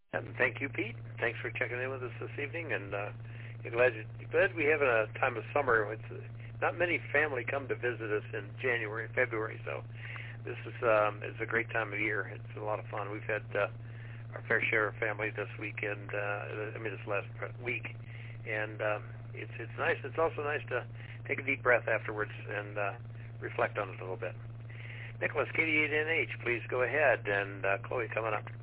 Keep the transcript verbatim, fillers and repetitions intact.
And thank you, Pete. Thanks for checking in with us this evening. And uh, glad you, glad we have a time of summer. It's, uh, not many family come to visit us in January and February, so this is um, it's a great time of year. It's a lot of fun. We've had uh, our fair share of family this weekend. Uh, I mean, this last week, and um, it's it's nice. It's also nice to take a deep breath afterwards and uh, reflect on it a little bit. Nicholas, K D eight N H, please go ahead, and uh, Chloe coming up.